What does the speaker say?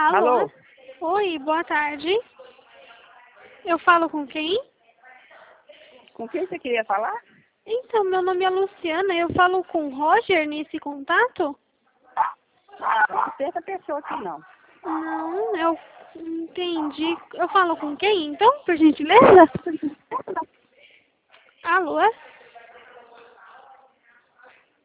Alô? Alô? Oi, boa tarde. Eu falo com quem? Com quem você queria falar? Então, meu nome é Luciana. Eu falo com o Roger nesse contato? Não tem essa pessoa aqui, não. Não, eu entendi. Eu falo com quem, então, por gentileza? Alô?